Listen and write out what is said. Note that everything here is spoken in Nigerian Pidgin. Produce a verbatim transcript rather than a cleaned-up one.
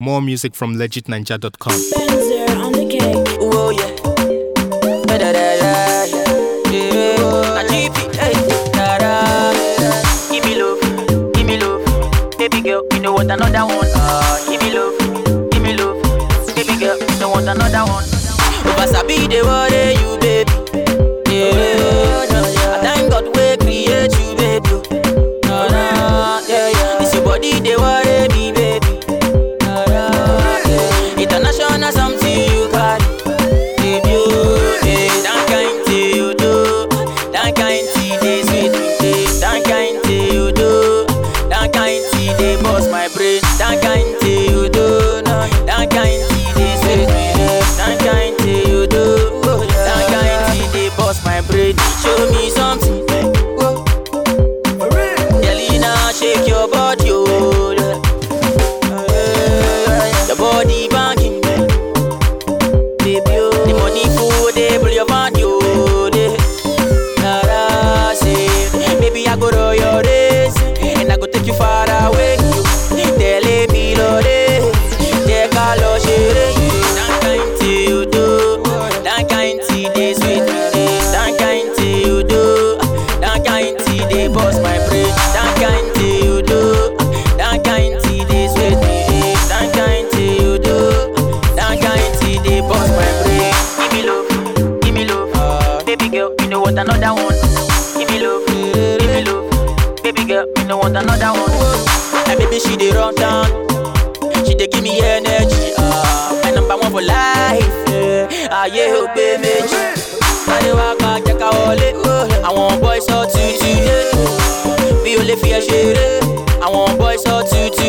More music from legit ninja dot com. Benzer on the cake. Oh yeah. Da da da da. Yeah. A G P. Hey. Da da. Give me love. Give me love. Baby girl, you know what another one. Uh, give me love. Give me love. Baby girl, you know what another one. If I sabi the worry you, baby. Yeah. I thank God we create you, baby. Da da. Yeah yeah. This your body they worry me, baby. International something you carry, baby. Yeah, that kind thing you do, that kind thing they sweet me. That kind thing you do, that kind thing they bust my brain. That kind thing you do, that kind thing they sweet me. That kind thing you do, that kind thing they bust my brain. Show me something, Yelena, shake your body, oh. Your body banking, baby. Oh. The money full, they blow your van, yo. Nara say, baby, I go to your race, and I go take you far away. Tell me, Lord, take a look, share. That kind thing you do, that kind thing they sweet me. That kind thing you do, that kind thing they bust my brain. That kind thing you do, that kind thing they sweet me. That kind thing you do, that kind thing they bust my brain. Give me love, give me love, uh, baby girl, you know what another one. Give me love, give me love, baby girl, you know what another one. And baby she dey run down, she dey give me energy. Uh, my number one for life. Yeah. Ah yeah, oh baby. I dey walk back, check out all it. I want boys all to today. Be only fear share. I want boys all to today.